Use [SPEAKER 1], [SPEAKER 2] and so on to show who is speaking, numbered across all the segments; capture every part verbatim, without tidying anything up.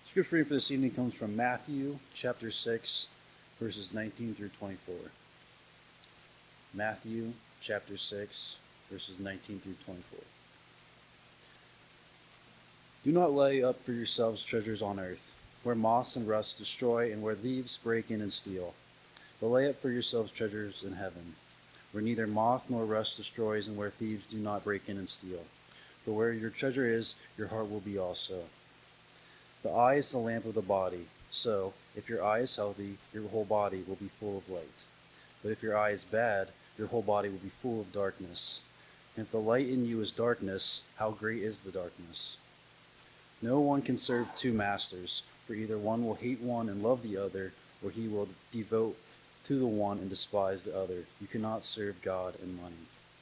[SPEAKER 1] Scripture reading for this evening comes from Matthew chapter six, verses nineteen through twenty-four. Matthew chapter six, verses nineteen through twenty-four. Do not lay up for yourselves treasures on earth, where moths and rust destroy and where thieves break in and steal. But lay up for yourselves treasures in heaven, where neither moth nor rust destroys and where thieves do not break in and steal. For where your treasure is, your heart will be also. The eye is the lamp of the body. So, if your eye is healthy, your whole body will be full of light. But if your eye is bad, your whole body will be full of darkness. And if the light in you is darkness, how great is the darkness? No one can serve two masters, for either one will hate one and love the other, or he will devote to the one and despise the other. You cannot serve God and money.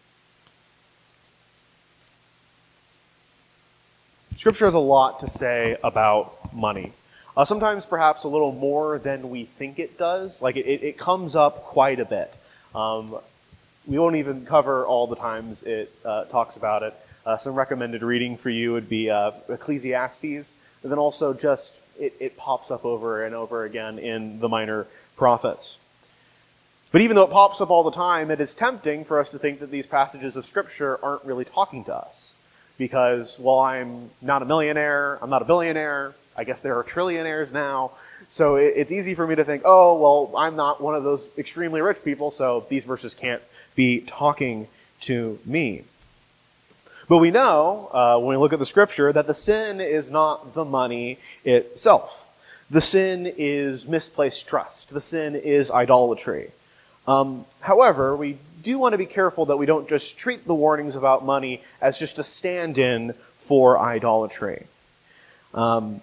[SPEAKER 2] Scripture has a lot to say about money. Uh, sometimes perhaps a little more than we think it does. Like it, it, it comes up quite a bit. Um, we won't even cover all the times it uh, talks about it. Uh, some recommended reading for you would be uh, Ecclesiastes, and then also just it, it pops up over and over again in the minor prophets. But even though it pops up all the time, it is tempting for us to think that these passages of Scripture aren't really talking to us. Because, well, I'm not a millionaire, I'm not a billionaire, I guess there are trillionaires now, so it, it's easy for me to think, oh, well, I'm not one of those extremely rich people, so these verses can't be talking to me. But we know, uh, when we look at the Scripture, that the sin is not the money itself. The sin is misplaced trust. The sin is idolatry. Um, however, we do want to be careful that we don't just treat the warnings about money as just a stand-in for idolatry. Um,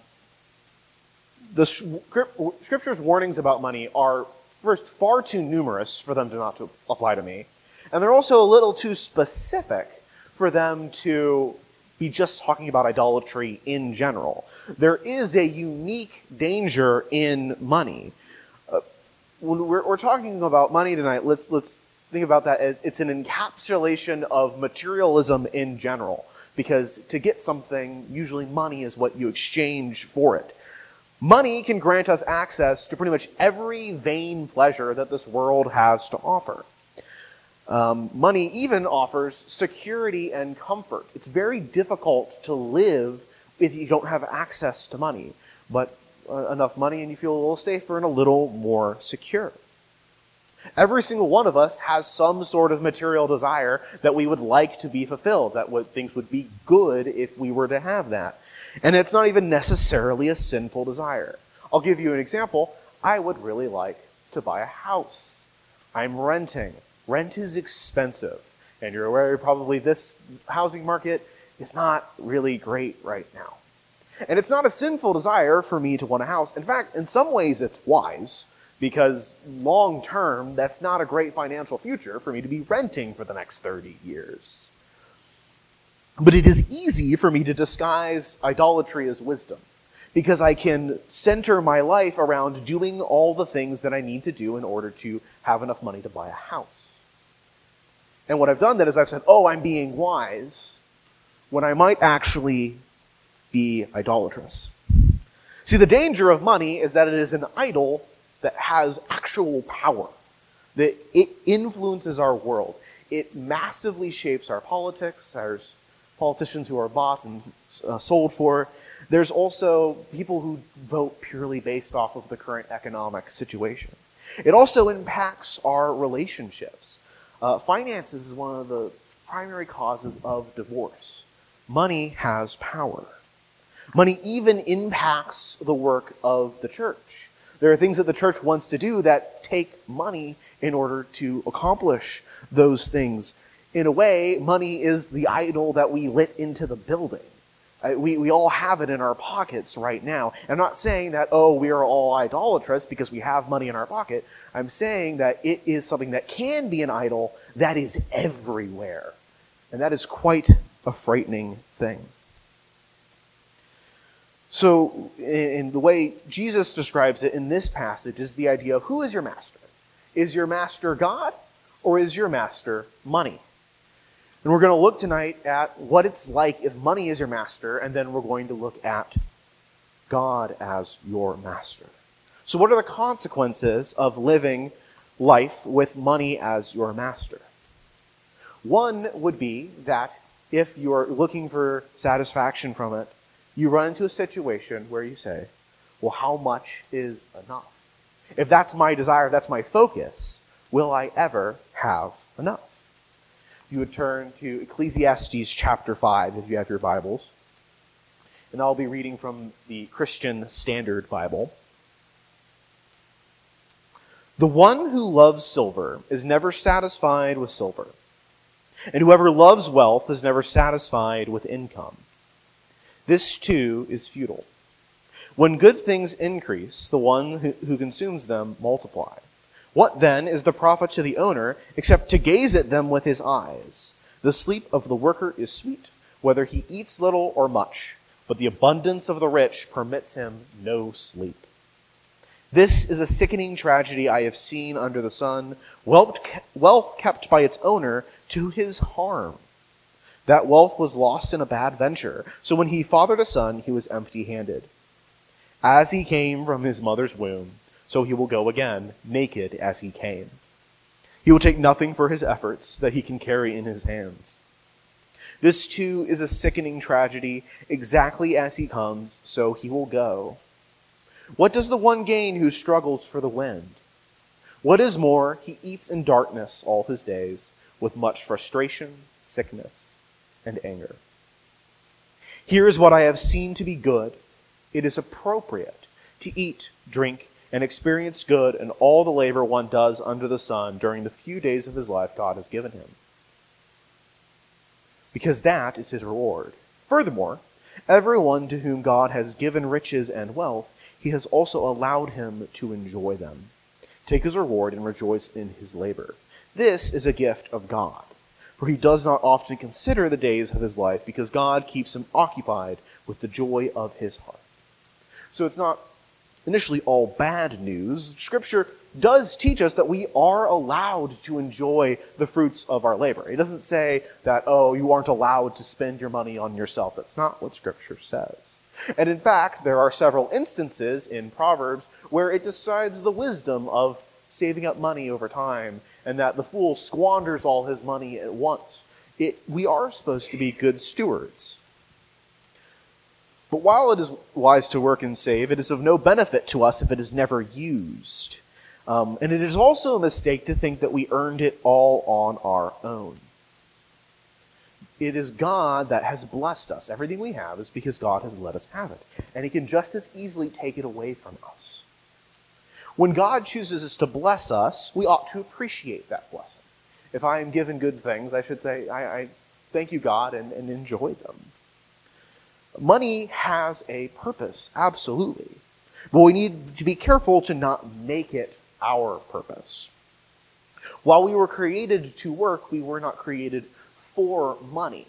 [SPEAKER 2] the Scripture's warnings about money are, first, far too numerous for them to not to apply to me, and they're also a little too specific for them to be just talking about idolatry in general. There is a unique danger in money. Uh, when we're, we're talking about money tonight, let's let's think about that as it's an encapsulation of materialism in general. Because to get something, usually money is what you exchange for it. Money can grant us access to pretty much every vain pleasure that this world has to offer. Um, money even offers security and comfort. It's very difficult to live if you don't have access to money. But uh, enough money and you feel a little safer and a little more secure. Every single one of us has some sort of material desire that we would like to be fulfilled, that would, things would be good if we were to have that. And it's not even necessarily a sinful desire. I'll give you an example. I would really like to buy a house. I'm renting. Rent is expensive. And you're aware probably this housing market is not really great right now. And it's not a sinful desire for me to want a house. In fact, in some ways it's wise. Because long term, that's not a great financial future for me to be renting for the next thirty years. But it is easy for me to disguise idolatry as wisdom. Because I can center my life around doing all the things that I need to do in order to have enough money to buy a house. And what I've done then is I've said, oh, I'm being wise, when I might actually be idolatrous. See, the danger of money is that it is an idol that has actual power, that it influences our world. It massively shapes our politics. There's politicians who are bought and uh, sold for. There's also people who vote purely based off of the current economic situation. It also impacts our relationships. Uh, finances is one of the primary causes of divorce. Money has power. Money even impacts the work of the church. There are things that the church wants to do that take money in order to accomplish those things. In a way, money is the idol that we lit into the building. Uh, we, we all have it in our pockets right now. I'm not saying that, oh, we are all idolatrous because we have money in our pocket. I'm saying that it is something that can be an idol that is everywhere. And that is quite a frightening thing. So, in the way Jesus describes it in this passage is the idea of who is your master? Is your master God or is your master money? And we're going to look tonight at what it's like if money is your master, and then we're going to look at God as your master. So what are the consequences of living life with money as your master? One would be that if you're looking for satisfaction from it, you run into a situation where you say, well, how much is enough? If that's my desire, if that's my focus, will I ever have enough? You would turn to Ecclesiastes chapter five if you have your Bibles. And I'll be reading from the Christian Standard Bible. The one who loves silver is never satisfied with silver, and whoever loves wealth is never satisfied with income. This too is futile. When good things increase, the one who, who consumes them multiply. What then is the profit to the owner except to gaze at them with his eyes? The sleep of the worker is sweet, whether he eats little or much, but the abundance of the rich permits him no sleep. This is a sickening tragedy I have seen under the sun, wealth kept by its owner to his harm. That wealth was lost in a bad venture, so when he fathered a son, he was empty-handed. As he came from his mother's womb, so he will go again, naked as he came. He will take nothing for his efforts that he can carry in his hands. This too is a sickening tragedy. Exactly as he comes, so he will go. What does the one gain who struggles for the wind? What is more, he eats in darkness all his days, with much frustration, sickness, and anger. Here is what I have seen to be good. It is appropriate to eat, drink, and experience good in all the labor one does under the sun during the few days of his life God has given him, because that is his reward. Furthermore, everyone to whom God has given riches and wealth, he has also allowed him to enjoy them. Take his reward and rejoice in his labor. This is a gift of God, for he does not often consider the days of his life, because God keeps him occupied with the joy of his heart. So it's not initially all bad news. Scripture does teach us that we are allowed to enjoy the fruits of our labor. It doesn't say that, oh, you aren't allowed to spend your money on yourself. That's not what Scripture says. And in fact, there are several instances in Proverbs where it describes the wisdom of saving up money over time, and that the fool squanders all his money at once. It, we are supposed to be good stewards. But while it is wise to work and save, it is of no benefit to us if it is never used. Um, and it is also a mistake to think that we earned it all on our own. It is God that has blessed us. Everything we have is because God has let us have it. And he can just as easily take it away from us. When God chooses to bless us, we ought to appreciate that blessing. If I am given good things, I should say, I, I thank you, God, and, and enjoy them. Money has a purpose, absolutely. But we need to be careful to not make it our purpose. While we were created to work, we were not created for money.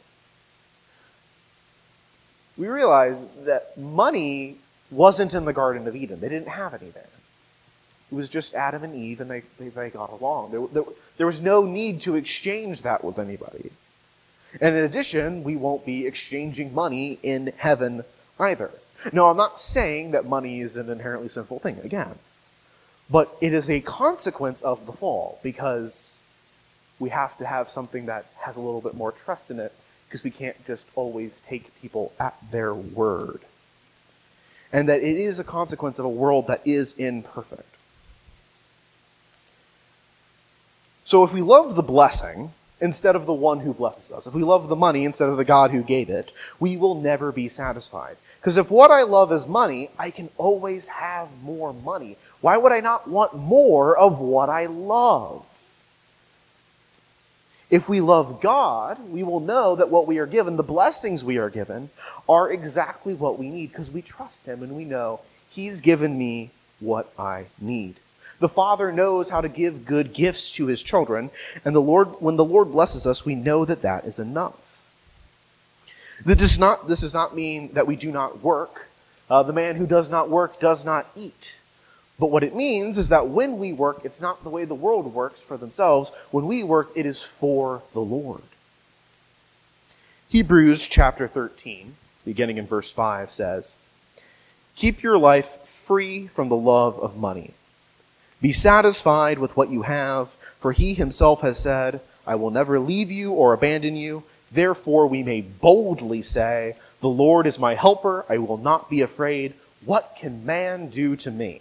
[SPEAKER 2] We realize that money wasn't in the Garden of Eden. They didn't have any there. It was just Adam and Eve, and they, they, they got along. There, there, there was no need to exchange that with anybody. And in addition, we won't be exchanging money in heaven either. No, I'm not saying that money is an inherently sinful thing, again. But it is a consequence of the fall, because we have to have something that has a little bit more trust in it, because we can't just always take people at their word. And that it is a consequence of a world that is imperfect. So if we love the blessing instead of the one who blesses us, if we love the money instead of the God who gave it, we will never be satisfied. Because if what I love is money, I can always have more money. Why would I not want more of what I love? If we love God, we will know that what we are given, the blessings we are given, are exactly what we need, because we trust him and we know he's given me what I need. The Father knows how to give good gifts to his children, and the Lord, when the Lord blesses us, we know that that is enough. This does not, this does not mean that we do not work. Uh, the man who does not work does not eat. But what it means is that when we work, it's not the way the world works for themselves. When we work, it is for the Lord. Hebrews chapter thirteen, beginning in verse five, says, Keep your life free from the love of money. Be satisfied with what you have, for he himself has said, I will never leave you or abandon you. Therefore we may boldly say, the Lord is my helper, I will not be afraid. What can man do to me?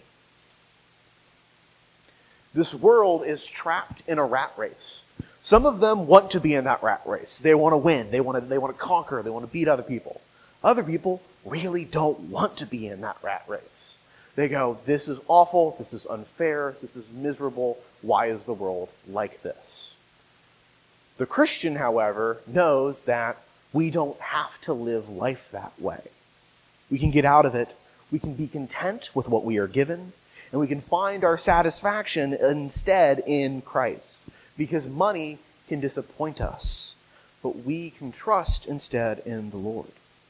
[SPEAKER 2] This world is trapped in a rat race. Some of them want to be in that rat race. They want to win. They want to, they want to conquer. They want to beat other people. Other people really don't want to be in that rat race. They go, this is awful. This is unfair. This is miserable. Why is the world like this? The Christian, however, knows that we don't have to live life that way. We can get out of it. We can be content with what we are given. And we can find our satisfaction instead in Christ. Because money can disappoint us, but we can trust instead in the Lord.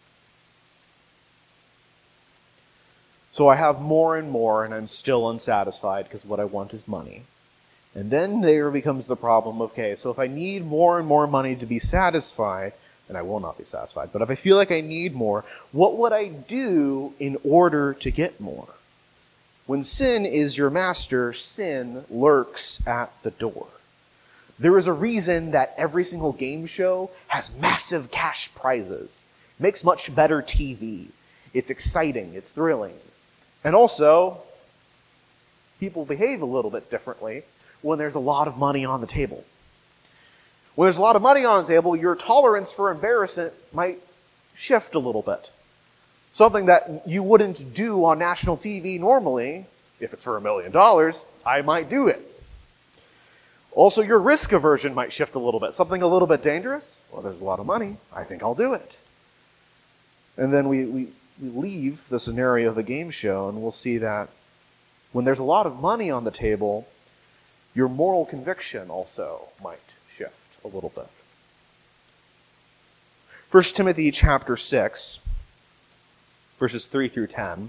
[SPEAKER 2] So I have more and more, and I'm still unsatisfied because what I want is money. And then there becomes the problem, okay, so if I need more and more money to be satisfied, and I will not be satisfied, but if I feel like I need more, what would I do in order to get more? When sin is your master, sin lurks at the door. There is a reason that every single game show has massive cash prizes. It makes much better T V. It's exciting. It's thrilling. And also, people behave a little bit differently when there's a lot of money on the table. When there's a lot of money on the table, your tolerance for embarrassment might shift a little bit. Something that you wouldn't do on national T V normally, if it's for a million dollars, I might do it. Also, your risk aversion might shift a little bit. Something a little bit dangerous? Well, there's a lot of money. I think I'll do it. And then we, we, we leave the scenario of the game show, and we'll see that when there's a lot of money on the table, your moral conviction also might shift a little bit. First Timothy chapter six, verses three through ten.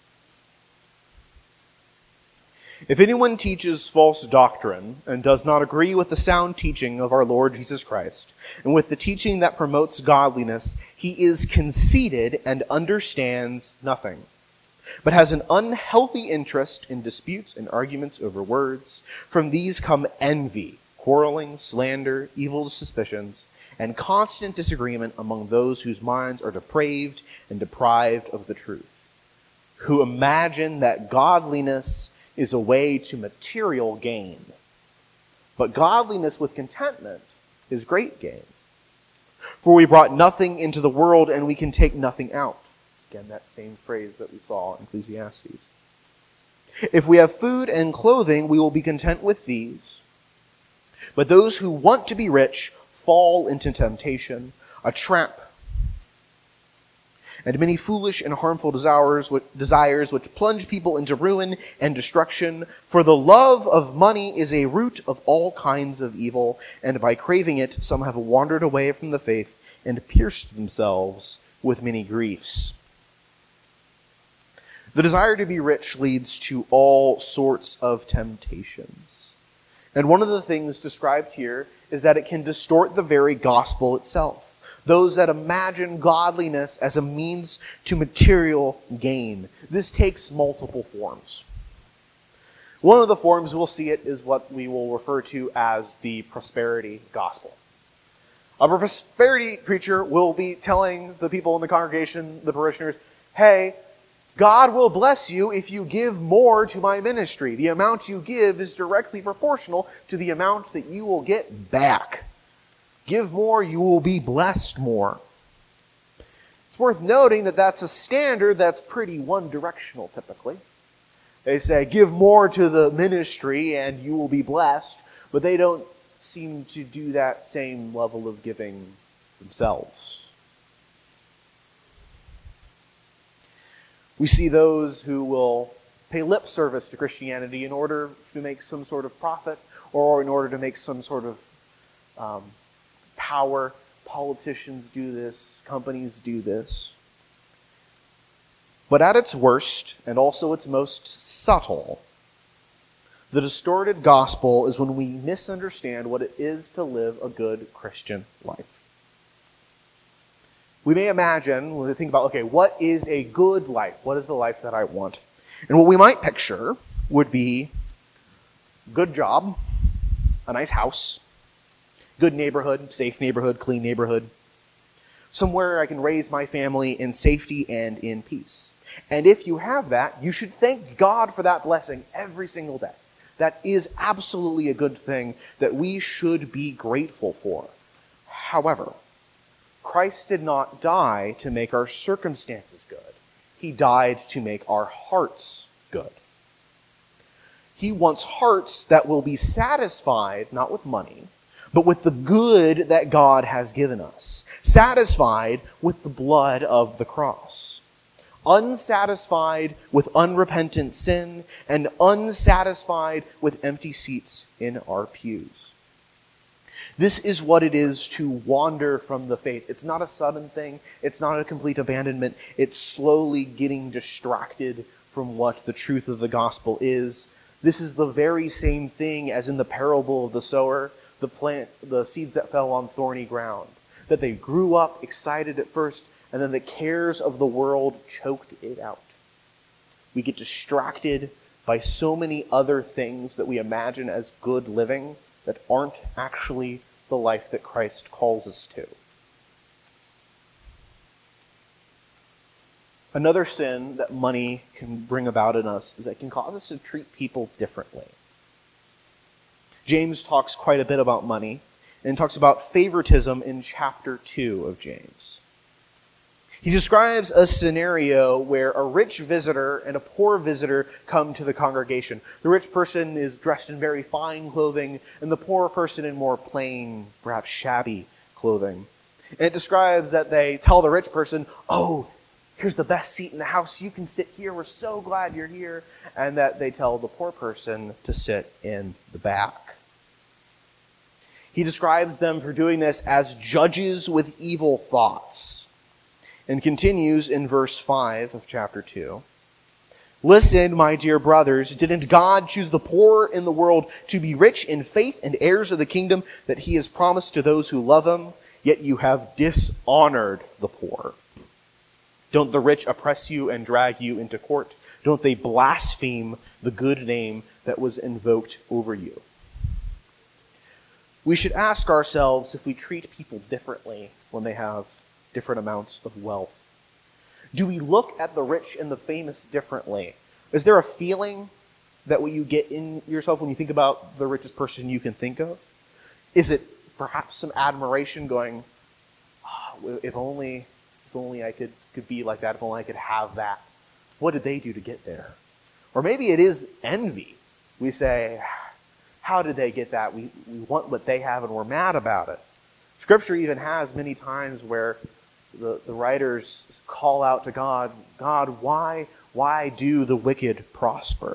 [SPEAKER 2] If anyone teaches false doctrine and does not agree with the sound teaching of our Lord Jesus Christ, and with the teaching that promotes godliness, he is conceited and understands nothing, but has an unhealthy interest in disputes and arguments over words. From these come envy, quarreling, slander, evil suspicions, and constant disagreement among those whose minds are depraved and deprived of the truth, who imagine that godliness is a way to material gain. But godliness with contentment is great gain. For we brought nothing into the world, and we can take nothing out. Again, that same phrase that we saw in Ecclesiastes. If we have food and clothing, we will be content with these. But those who want to be rich fall into temptation, a trap, and many foolish and harmful desires which, desires which plunge people into ruin and destruction. For the love of money is a root of all kinds of evil, and by craving it, some have wandered away from the faith and pierced themselves with many griefs. The desire to be rich leads to all sorts of temptations. And one of the things described here is that it can distort the very gospel itself. Those that imagine godliness as a means to material gain. This takes multiple forms. One of the forms we'll see it is what we will refer to as the prosperity gospel. A prosperity preacher will be telling the people in the congregation, the parishioners, hey, God will bless you if you give more to my ministry. The amount you give is directly proportional to the amount that you will get back. Give more, you will be blessed more. It's worth noting that that's a standard that's pretty one-directional typically. They say, give more to the ministry and you will be blessed, but they don't seem to do that same level of giving themselves. We see those who will pay lip service to Christianity in order to make some sort of profit or in order to make some sort of um, power. Politicians do this, companies do this. But at its worst, and also its most subtle, the distorted gospel is when we misunderstand what it is to live a good Christian life. We may imagine, when we think about, okay, what is a good life? What is the life that I want? And what we might picture would be good job, a nice house, good neighborhood, safe neighborhood, clean neighborhood, somewhere I can raise my family in safety and in peace. And if you have that, you should thank God for that blessing every single day. That is absolutely a good thing that we should be grateful for. However, Christ did not die to make our circumstances good. He died to make our hearts good. He wants hearts that will be satisfied, not with money, but with the good that God has given us. Satisfied with the blood of the cross. Unsatisfied with unrepentant sin, and unsatisfied with empty seats in our pews. This is what it is to wander from the faith. It's not a sudden thing. It's not a complete abandonment. It's slowly getting distracted from what the truth of the gospel is. This is the very same thing as in the parable of the sower, the plant, the seeds that fell on thorny ground. That they grew up excited at first, and then the cares of the world choked it out. We get distracted by so many other things that we imagine as good living that aren't actually the life that Christ calls us to. Another sin that money can bring about in us is that it can cause us to treat people differently. James talks quite a bit about money and talks about favoritism in chapter two of James. He describes a scenario where a rich visitor and a poor visitor come to the congregation. The rich person is dressed in very fine clothing, and the poor person in more plain, perhaps shabby clothing. And it describes that they tell the rich person, "Oh, here's the best seat in the house. You can sit here. We're so glad you're here." And that they tell the poor person to sit in the back. He describes them for doing this as judges with evil thoughts. And continues in verse five of chapter two. "Listen, my dear brothers, didn't God choose the poor in the world to be rich in faith and heirs of the kingdom that he has promised to those who love him? Yet you have dishonored the poor. Don't the rich oppress you and drag you into court? Don't they blaspheme the good name that was invoked over you?" We should ask ourselves if we treat people differently when they have different amounts of wealth. Do we look at the rich and the famous differently? Is there a feeling that what you get in yourself when you think about the richest person you can think of? Is it perhaps some admiration going, oh, if only if only I could, could be like that, if only I could have that. What did they do to get there? Or maybe it is envy. We say, how did they get that? We, we want what they have and we're mad about it. Scripture even has many times where The, the writers call out to God, God, why, why do the wicked prosper?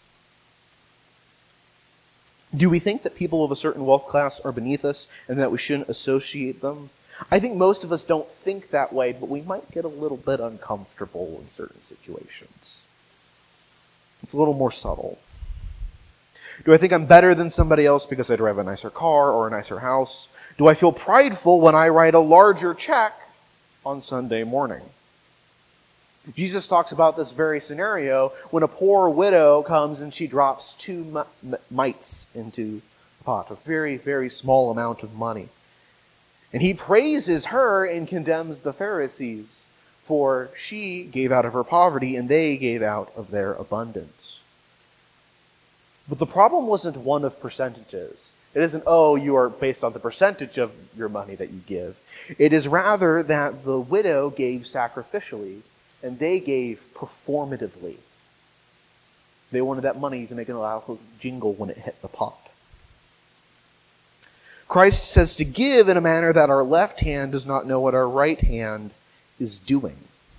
[SPEAKER 2] Do we think that people of a certain wealth class are beneath us and that we shouldn't associate them? I think most of us don't think that way, but we might get a little bit uncomfortable in certain situations. It's a little more subtle. Do I think I'm better than somebody else because I drive a nicer car or a nicer house? Do I feel prideful when I write a larger check on Sunday morning? Jesus talks about this very scenario when a poor widow comes and she drops two mites into a pot, a very, very small amount of money. And he praises her and condemns the Pharisees, for she gave out of her poverty and they gave out of their abundance. But the problem wasn't one of percentages. It isn't, oh, you are based on the percentage of your money that you give. It is rather that the widow gave sacrificially and they gave performatively. They wanted that money to make it loud jingle when it hit the pot. Christ says to give in a manner that our left hand does not know what our right hand is doing.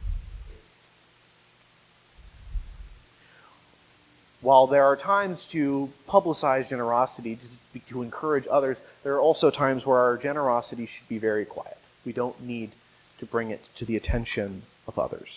[SPEAKER 2] While there are times to publicize generosity, to, to encourage others, there are also times where our generosity should be very quiet. We don't need to bring it to the attention of others.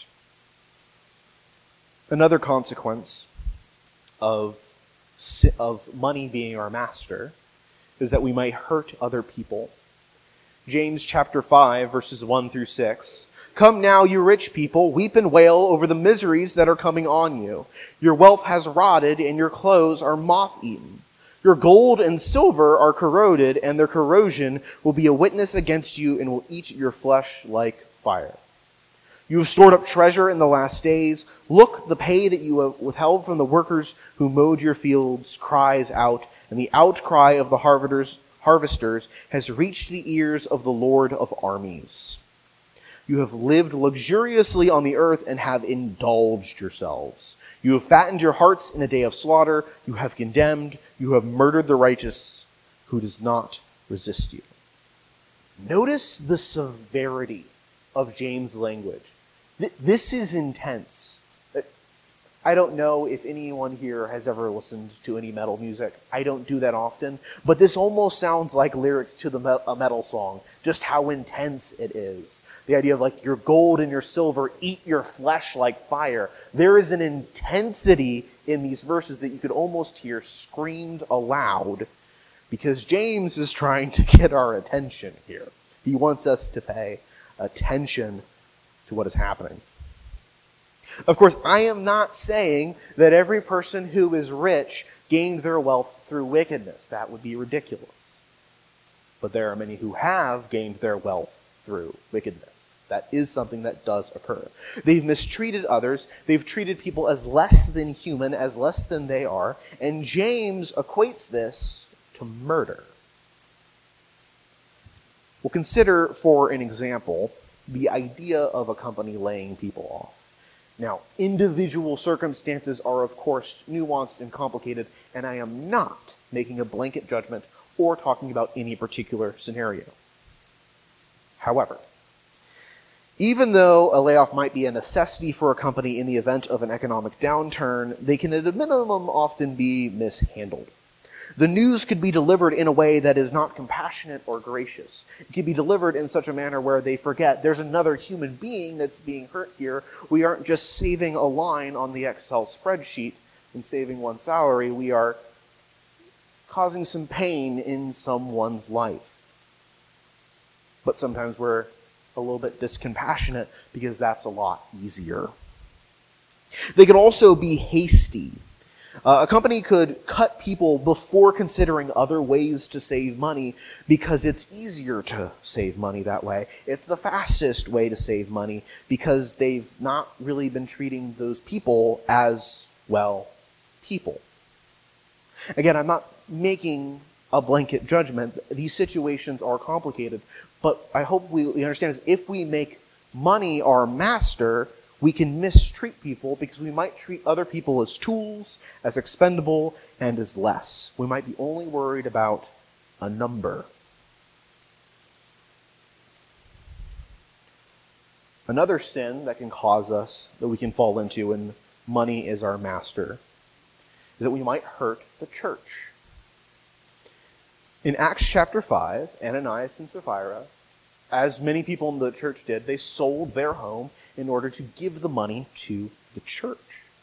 [SPEAKER 2] Another consequence of, of money being our master is that we might hurt other people. James chapter five, verses one through six. Come now, you rich people, weep and wail over the miseries that are coming on you. Your wealth has rotted, and your clothes are moth-eaten. Your gold and silver are corroded, and their corrosion will be a witness against you and will eat your flesh like fire. You have stored up treasure in the last days. Look, the pay that you have withheld from the workers who mowed your fields cries out, and the outcry of the harvesters, harvesters has reached the ears of the Lord of armies. You have lived luxuriously on the earth and have indulged yourselves. You have fattened your hearts in a day of slaughter. You have condemned. You have murdered the righteous who does not resist you. Notice the severity of James' language. Th- this is intense. I don't know if anyone here has ever listened to any metal music. I don't do that often. But this almost sounds like lyrics to the me- a metal song, just how intense it is. The idea of like your gold and your silver eat your flesh like fire. There is an intensity in these verses that you could almost hear screamed aloud because James is trying to get our attention here. He wants us to pay attention to what is happening. Of course, I am not saying that every person who is rich gained their wealth through wickedness. That would be ridiculous. But there are many who have gained their wealth through wickedness. That is something that does occur. They've mistreated others. They've treated people as less than human, as less than they are. And James equates this to murder. We'll consider, for an example, the idea of a company laying people off. Now, individual circumstances are, of course, nuanced and complicated, and I am not making a blanket judgment or talking about any particular scenario. However, even though a layoff might be a necessity for a company in the event of an economic downturn, they can at a minimum often be mishandled. The news could be delivered in a way that is not compassionate or gracious. It could be delivered in such a manner where they forget there's another human being that's being hurt here. We aren't just saving a line on the Excel spreadsheet and saving one salary. We are causing some pain in someone's life. But sometimes we're a little bit discompassionate because that's a lot easier. They can also be hasty. Uh, a company could cut people before considering other ways to save money because it's easier to save money that way. It's the fastest way to save money because they've not really been treating those people as, well, people. Again, I'm not making a blanket judgment. These situations are complicated, but I hope we, we understand is if we make money our master, we can mistreat people because we might treat other people as tools, as expendable, and as less. We might be only worried about a number. Another sin that can cause us, that we can fall into when money is our master, is that we might hurt the church. In Acts chapter five, Ananias and Sapphira, as many people in the church did, they sold their home in order to give the money to the church.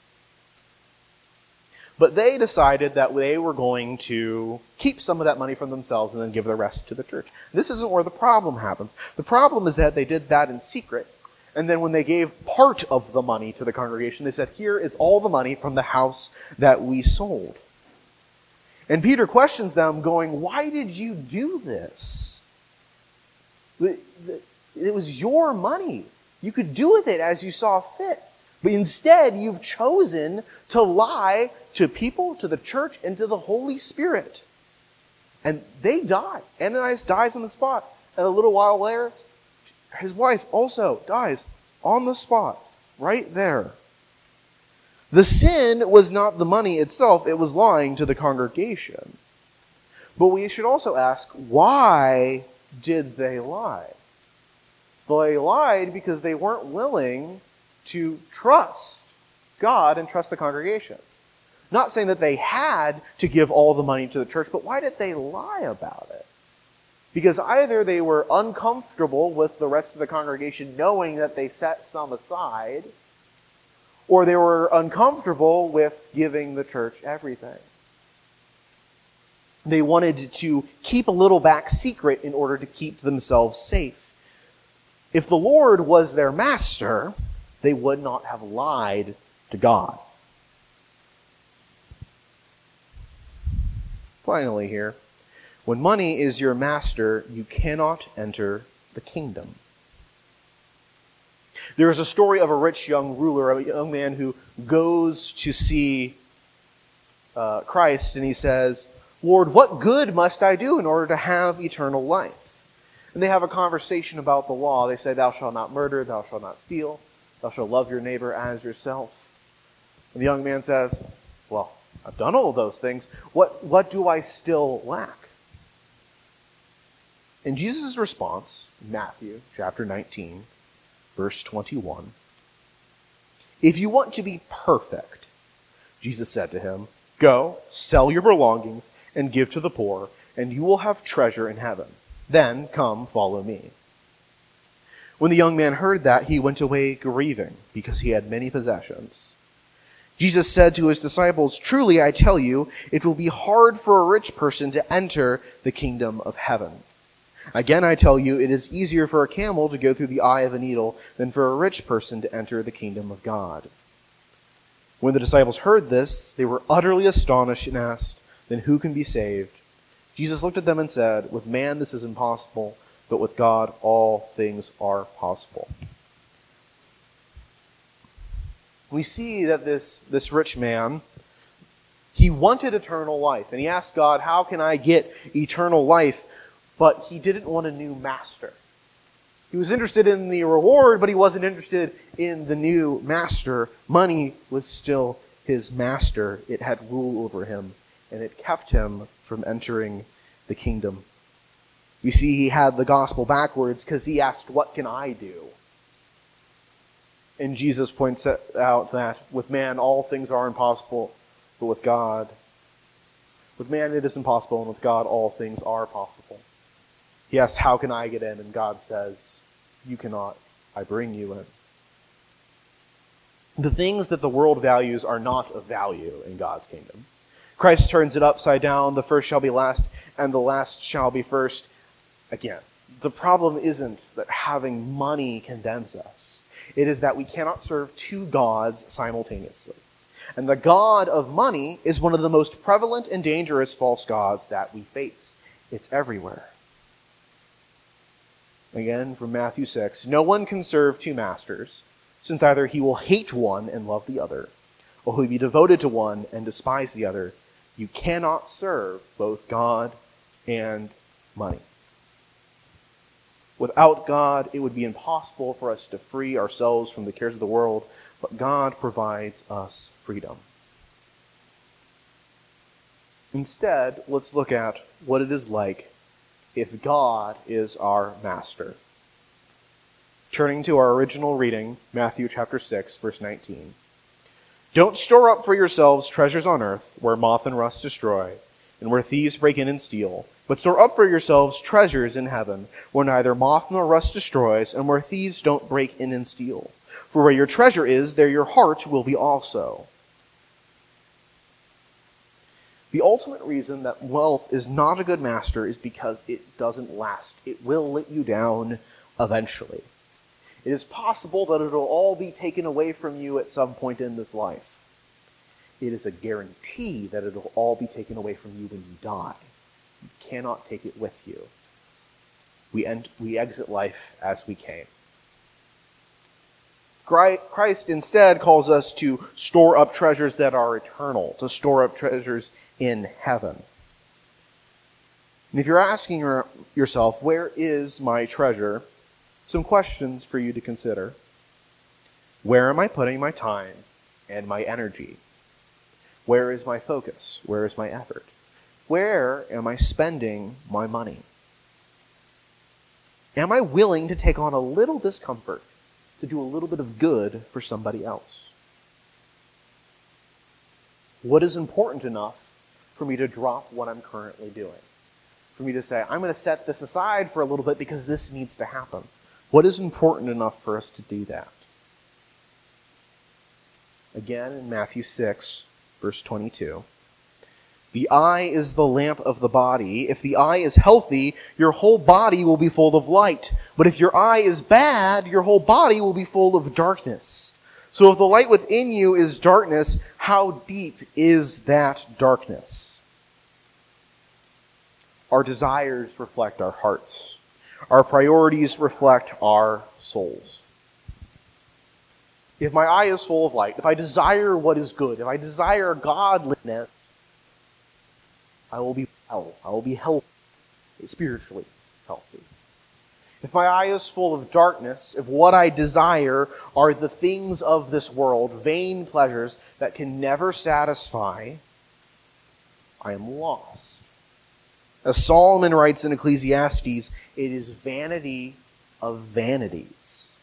[SPEAKER 2] But they decided that they were going to keep some of that money for themselves and then give the rest to the church. This isn't where the problem happens. The problem is that they did that in secret, and then when they gave part of the money to the congregation, they said, here is all the money from the house that we sold. And Peter questions them, going, why did you do this? It was your money. You could do with it as you saw fit. But instead, you've chosen to lie to people, to the church, and to the Holy Spirit. And they die. Ananias dies on the spot. And a little while later, his wife also dies on the spot, right there. The sin was not the money itself, it was lying to the congregation. But we should also ask, why did they lie? They lied because they weren't willing to trust God and trust the congregation. Not saying that they had to give all the money to the church, but why did they lie about it? Because either they were uncomfortable with the rest of the congregation knowing that they set some aside, or they were uncomfortable with giving the church everything. They wanted to keep a little back secret in order to keep themselves safe. If the Lord was their master, they would not have lied to God. Finally here, when money is your master, you cannot enter the kingdom. There is a story of a rich young ruler, a young man who goes to see uh, Christ, and he says, "Lord, what good must I do in order to have eternal life?" And they have a conversation about the law. They say, "Thou shalt not murder, thou shalt not steal, thou shalt love your neighbor as yourself." And the young man says, "Well, I've done all of those things. What, what do I still lack?" And Jesus' response, Matthew chapter nineteen, verse twenty-one, "If you want to be perfect," Jesus said to him, "go, sell your belongings and give to the poor, and you will have treasure in heaven. Then come, follow me." When the young man heard that, he went away grieving, because he had many possessions. Jesus said to his disciples, "Truly I tell you, it will be hard for a rich person to enter the kingdom of heaven. Again I tell you, it is easier for a camel to go through the eye of a needle than for a rich person to enter the kingdom of God." When the disciples heard this, they were utterly astonished and asked, "Then who can be saved?" Jesus looked at them and said, "With man this is impossible, but with God all things are possible." We see that this, this rich man, he wanted eternal life, and he asked God, "How can I get eternal life?" But he didn't want a new master. He was interested in the reward, but he wasn't interested in the new master. Money was still his master. It had rule over him, and it kept him from entering the kingdom. You see, he had the gospel backwards because he asked, "What can I do?" And Jesus points out that with man all things are impossible, but with God, with man it is impossible, and with God all things are possible. He asks, "How can I get in?" And God says, "You cannot. I bring you in." The things that the world values are not of value in God's kingdom. Christ turns it upside down. The first shall be last, and the last shall be first. Again, the problem isn't that having money condemns us. It is that we cannot serve two gods simultaneously. And the god of money is one of the most prevalent and dangerous false gods that we face. It's everywhere. Again, from Matthew six, "No one can serve two masters, since either he will hate one and love the other, or he will be devoted to one and despise the other. You cannot serve both God and money." Without God, it would be impossible for us to free ourselves from the cares of the world, but God provides us freedom. Instead, let's look at what it is like if God is our master. Turning to our original reading, Matthew chapter six, verse nineteen. "Don't store up for yourselves treasures on earth, where moth and rust destroy, and where thieves break in and steal, but store up for yourselves treasures in heaven, where neither moth nor rust destroys, and where thieves don't break in and steal. For where your treasure is, there your heart will be also." The ultimate reason that wealth is not a good master is because it doesn't last. It will let you down eventually. It is possible that it'll all be taken away from you at some point in this life. It is a guarantee that it'll all be taken away from you when you die. You cannot take it with you. We, end, we exit life as we came. Christ instead calls us to store up treasures that are eternal, to store up treasures in heaven. And if you're asking your, yourself, where is my treasure? Some questions for you to consider. Where am I putting my time and my energy? Where is my focus? Where is my effort? Where am I spending my money? Am I willing to take on a little discomfort to do a little bit of good for somebody else? What is important enough for me to drop what I'm currently doing? For me to say, I'm going to set this aside for a little bit because this needs to happen. What is important enough for us to do that? Again, in Matthew six, verse twenty-two, The eye is the lamp of the body. If the eye is healthy, your whole body will be full of light. But if your eye is bad, your whole body will be full of darkness. So if the light within you is darkness, how deep is that darkness? Our desires reflect our hearts. Our priorities reflect our souls. If my eye is full of light, if I desire what is good, if I desire godliness, I will be well. I will be healthy, spiritually healthy. If my eye is full of darkness, if what I desire are the things of this world, vain pleasures that can never satisfy, I am lost. As Solomon writes in Ecclesiastes, it is vanity of vanities.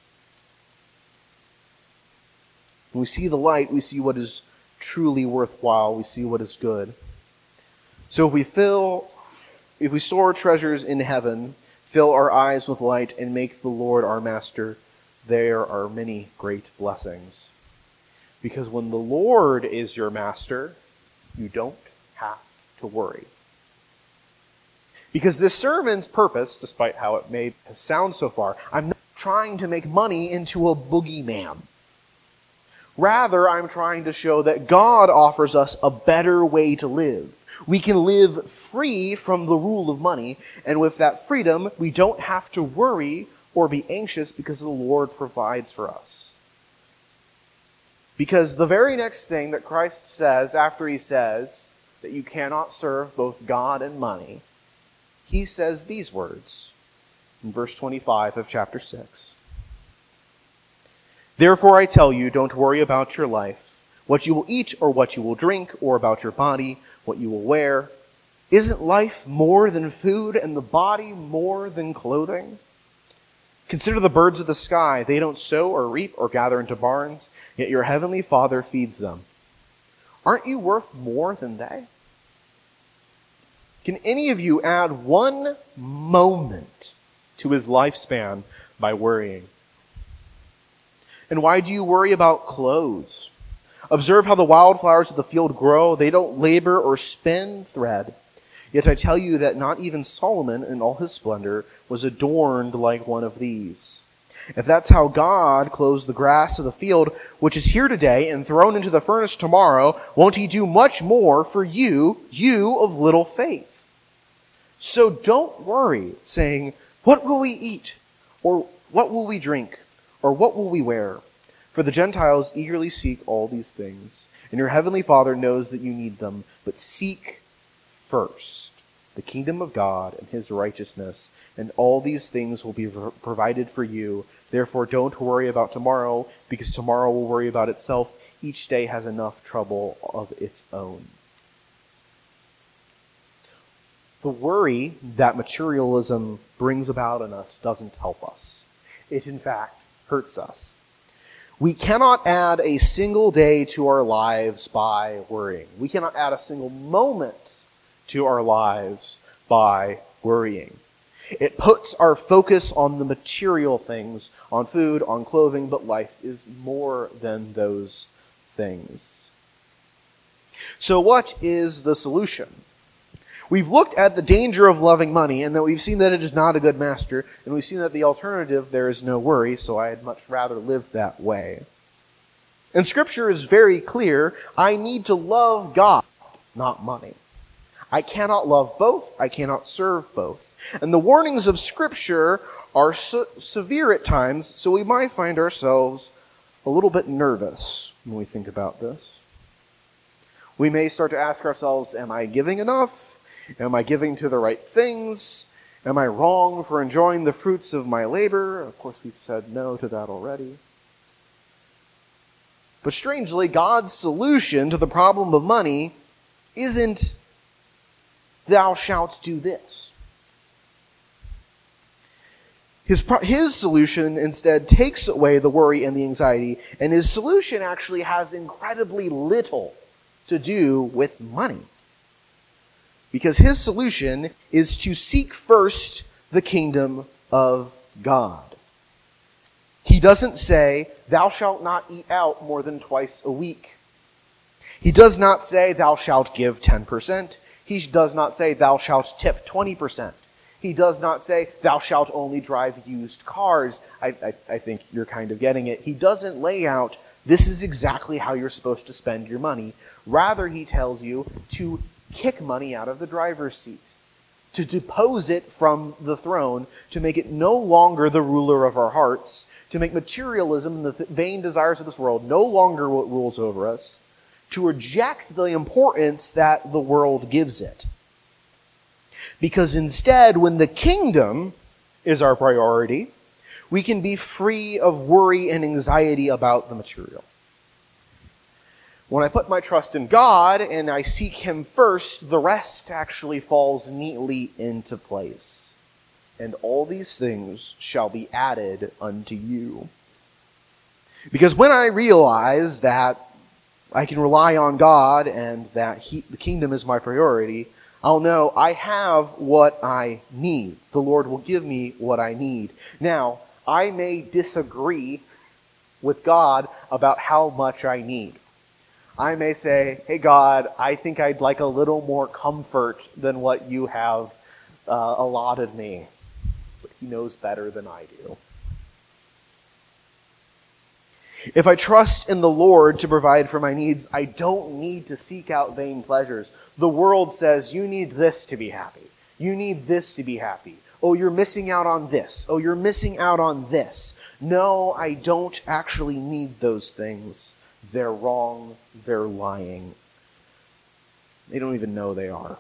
[SPEAKER 2] When we see the light, we see what is truly worthwhile. We see what is good. So if we fill, if we store treasures in heaven, fill our eyes with light, and make the Lord our master, there are many great blessings. Because when the Lord is your master, you don't have to worry. Because this sermon's purpose, despite how it may sound so far, I'm not trying to make money into a boogeyman. Rather, I'm trying to show that God offers us a better way to live. We can live free from the rule of money, and with that freedom, we don't have to worry or be anxious because the Lord provides for us. Because the very next thing that Christ says after he says that you cannot serve both God and money, he says these words in verse twenty-five of chapter six. Therefore I tell you, don't worry about your life, what you will eat or what you will drink, or about your body, what you will wear. Isn't life more than food, and the body more than clothing? Consider the birds of the sky. They don't sow or reap or gather into barns, yet your heavenly Father feeds them. Aren't you worth more than they? Can any of you add one moment to his lifespan by worrying? And why do you worry about clothes? Observe how the wildflowers of the field grow. They don't labor or spin thread. Yet I tell you that not even Solomon in all his splendor was adorned like one of these. If that's how God clothes the grass of the field, which is here today and thrown into the furnace tomorrow, won't he do much more for you, you of little faith? So don't worry, saying, what will we eat? Or what will we drink? Or what will we wear? For the Gentiles eagerly seek all these things, and your heavenly Father knows that you need them. But seek first the kingdom of God and his righteousness, and all these things will be provided for you. Therefore don't worry about tomorrow, because tomorrow will worry about itself. Each day has enough trouble of its own. The worry that materialism brings about in us doesn't help us. It, in fact, hurts us. We cannot add a single day to our lives by worrying. We cannot add a single moment to our lives by worrying. It puts our focus on the material things, on food, on clothing, but life is more than those things. So what is the solution? We've looked at the danger of loving money, and that we've seen that it is not a good master, and we've seen that the alternative, there is no worry, so I'd much rather live that way. And Scripture is very clear. I need to love God, not money. I cannot love both. I cannot serve both. And the warnings of Scripture are so severe at times, so we might find ourselves a little bit nervous when we think about this. We may start to ask ourselves, am I giving enough? Am I giving to the right things? Am I wrong for enjoying the fruits of my labor? Of course, we've said no to that already. But strangely, God's solution to the problem of money isn't, thou shalt do this. His, his solution instead takes away the worry and the anxiety, and his solution actually has incredibly little to do with money. Because his solution is to seek first the kingdom of God. He doesn't say, thou shalt not eat out more than twice a week. He does not say, thou shalt give ten percent. He does not say, thou shalt tip twenty percent. He does not say, thou shalt only drive used cars. I, I, I think you're kind of getting it. He doesn't lay out, this is exactly how you're supposed to spend your money. Rather, he tells you to kick money out of the driver's seat, to depose it from the throne, to make it no longer the ruler of our hearts, to make materialism and the th- vain desires of this world no longer what rules over us, to reject the importance that the world gives it. Because instead, when the kingdom is our priority, we can be free of worry and anxiety about the material. When I put my trust in God and I seek Him first, the rest actually falls neatly into place. And all these things shall be added unto you. Because when I realize that I can rely on God and that he, the kingdom is my priority, I'll know I have what I need. The Lord will give me what I need. Now, I may disagree with God about how much I need. I may say, hey God, I think I'd like a little more comfort than what you have uh, allotted me. But He knows better than I do. If I trust in the Lord to provide for my needs, I don't need to seek out vain pleasures. The world says, you need this to be happy. You need this to be happy. Oh, you're missing out on this. Oh, you're missing out on this. No, I don't actually need those things. They're wrong. They're lying. They don't even know they are.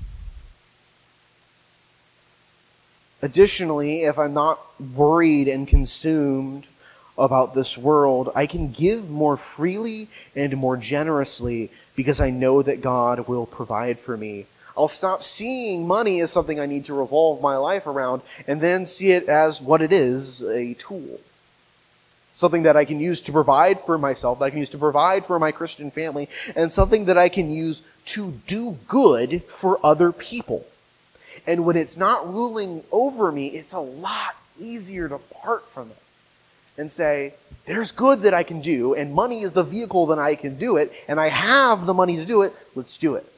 [SPEAKER 2] Additionally, if I'm not worried and consumed about this world, I can give more freely and more generously because I know that God will provide for me. I'll stop seeing money as something I need to revolve my life around and then see it as what it is, a tool. Something that I can use to provide for myself, that I can use to provide for my Christian family, and something that I can use to do good for other people. And when it's not ruling over me, it's a lot easier to part from it and say, there's good that I can do, and money is the vehicle that I can do it, and I have the money to do it, let's do it.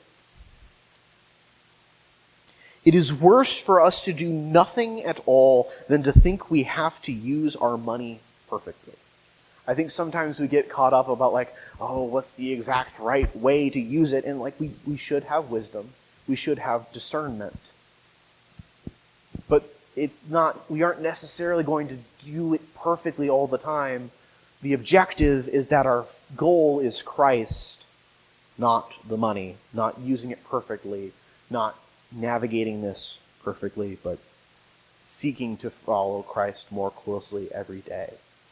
[SPEAKER 2] It is worse for us to do nothing at all than to think we have to use our money perfectly. I think sometimes we get caught up about like, oh, what's the exact right way to use it? And like we, we should have wisdom. We should have discernment. But it's not, we aren't necessarily going to do it perfectly all the time. The objective is that our goal is Christ, not the money, not using it perfectly, not navigating this perfectly, but seeking to follow Christ more closely every day.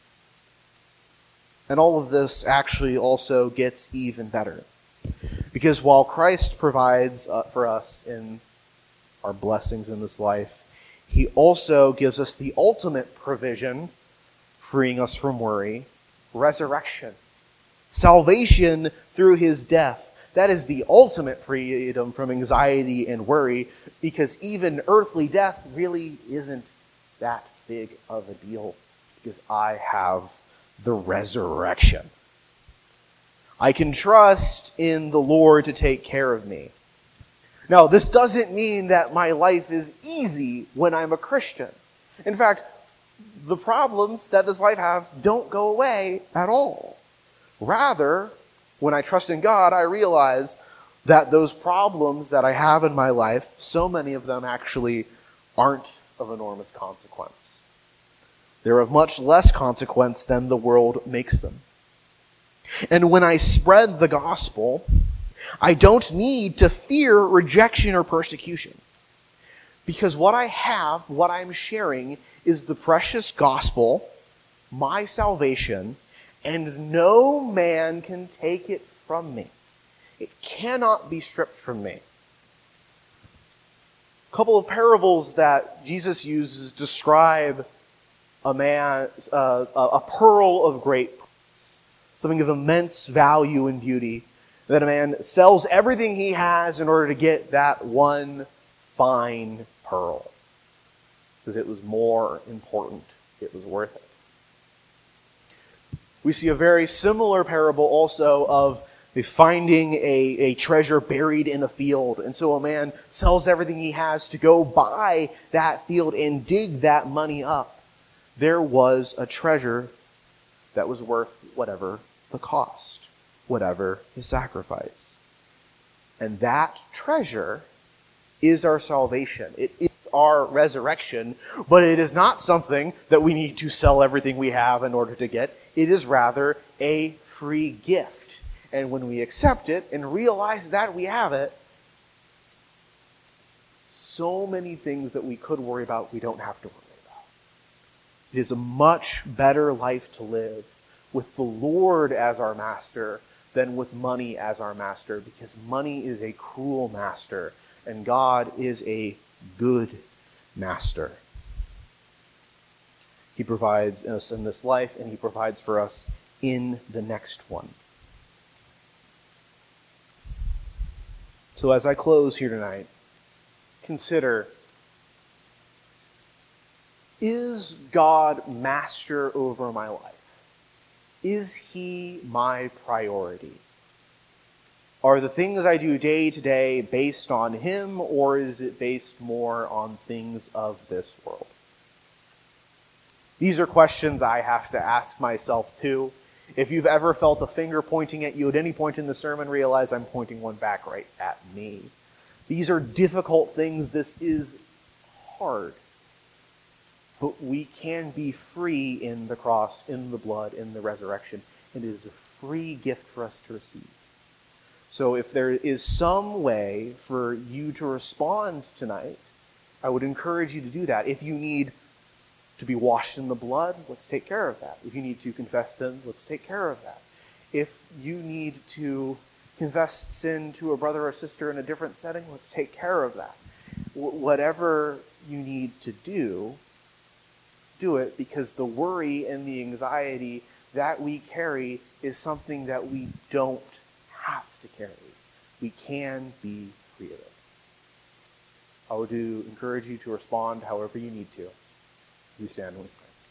[SPEAKER 2] And all of this actually also gets even better. Because while Christ provides uh, for us in our blessings in this life, He also gives us the ultimate provision, freeing us from worry, resurrection. Salvation through His death. That is the ultimate freedom from anxiety and worry, because even earthly death really isn't that big of a deal, because I have the resurrection. I can trust in the Lord to take care of me. Now, this doesn't mean that my life is easy when I'm a Christian. In fact, the problems that this life have don't go away at all. Rather, when I trust in God, I realize that those problems that I have in my life, so many of them actually aren't of enormous consequence. They're of much less consequence than the world makes them. And when I spread the gospel, I don't need to fear rejection or persecution. Because what I have, what I'm sharing, is the precious gospel, my salvation, and no man can take it from me. It cannot be stripped from me. A couple of parables that Jesus uses describe a man, uh, a pearl of great price, something of immense value and beauty, that a man sells everything he has in order to get that one fine pearl. Because it was more important. It was worth it. We see a very similar parable also of finding a, a treasure buried in a field. And so a man sells everything he has to go buy that field and dig that money up. There was a treasure that was worth whatever the cost, whatever the sacrifice. And that treasure is our salvation. It is our resurrection, but it is not something that we need to sell everything we have in order to get. It is rather a free gift. And when we accept it and realize that we have it, so many things that we could worry about, we don't have to worry about. It is a much better life to live with the Lord as our master than with money as our master, because money is a cruel master and God is a good master. He provides us in this life, and he provides for us in the next one. So as I close here tonight, consider, is God master over my life? Is he my priority? Are the things I do day to day based on him, or is it based more on things of this world? These are questions I have to ask myself too. If you've ever felt a finger pointing at you at any point in the sermon, realize I'm pointing one back right at me. These are difficult things. This is hard. But we can be free in the cross, in the blood, in the resurrection. It is a free gift for us to receive. So if there is some way for you to respond tonight, I would encourage you to do that. If you need to be washed in the blood, let's take care of that. If you need to confess sin, let's take care of that. If you need to confess sin to a brother or sister in a different setting, let's take care of that. Wh- whatever you need to do, do it, because the worry and the anxiety that we carry is something that we don't have to carry. We can be free of it. I would do encourage you to respond however you need to. We stand and we stand.